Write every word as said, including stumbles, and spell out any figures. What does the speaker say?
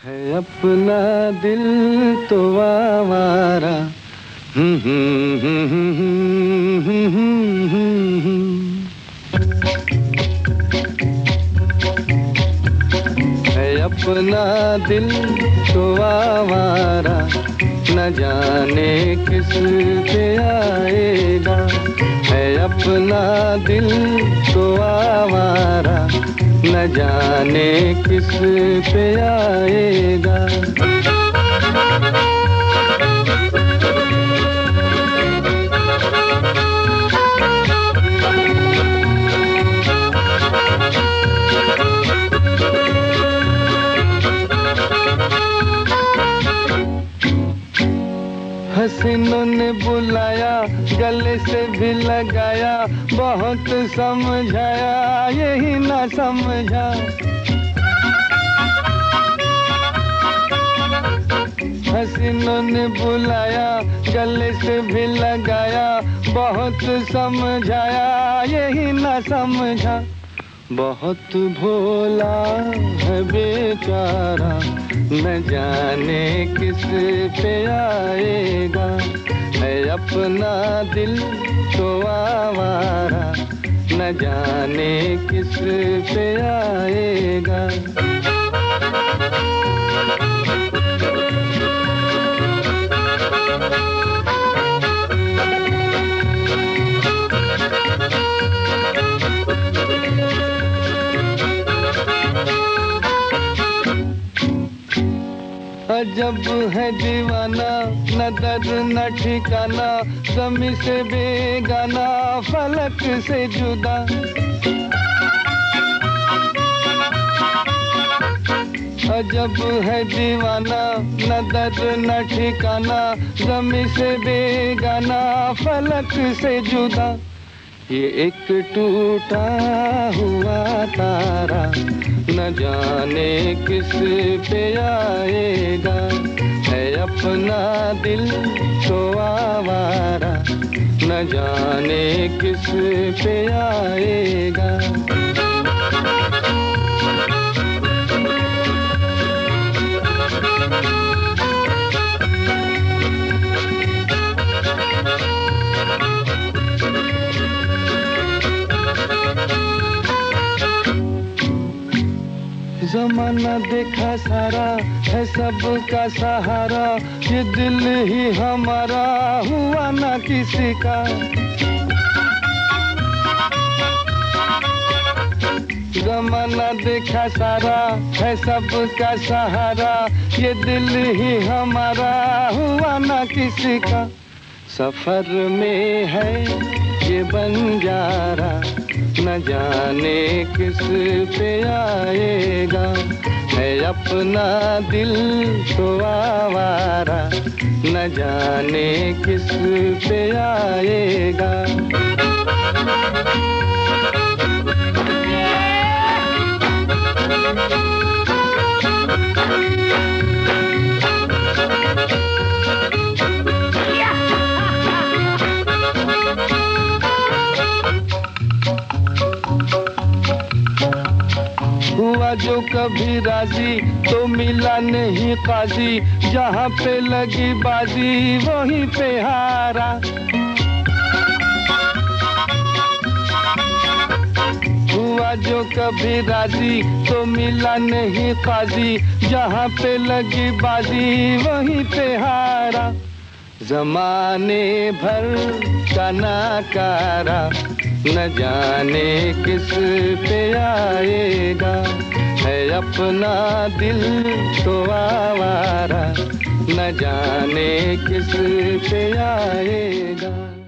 है अपना दिल तो आवारा। हम्म हम्म हम्म हम्म हम्म हम्म। है अपना दिल तो आवारा, न जाने किस पे आएगा। है अपना दिल तो आवारा, न जाने किस पे आएगा। हसीनों ने बुलाया, गले से भी लगाया, बहुत समझाया यही ना समझा। हसीनों ने बुलाया, गले से भी लगाया, बहुत समझाया यही ना समझा। बहुत भोला है बेचारा, न जाने किस पे आएगा। है अपना दिल तो आवारा, न जाने किस पे आएगा। अजब है दीवाना, न दर्द न ठिकाना, ज़मीं से बेगाना, फलक से जुदा। अजब है दीवाना, न दर्द न ठिकाना, ज़मीं से बेगाना, फलक से जुदा। ये एक टूटा हुआ तारा, न जाने किस पे आएगा। है अपना दिल तो आवारा, न जाने किस पे आएगा। ज़माना देखा सारा है सबका सहारा, ये दिल ही हमारा हुआ ना किसी का। ज़माना देखा सारा है सबका सहारा, ये दिल ही हमारा हुआ ना किसी का। सफर में है ये बंजारा, न जाने किस पे आएगा। है अपना दिल तो आवारा, न जाने किस पे आएगा। हुआ जो कभी राजी तो मिला नहीं काजी, जहाँ पे लगी बाजी वहीं पे हारा। हुआ जो कभी राजी तो मिला नहीं काजी, जहाँ पे लगी बाजी वहीं पे हारा। ज़माने भर का नाकारा, न जाने किस पे आएगा। है अपना दिल तो आवारा, न जाने किस पे आएगा।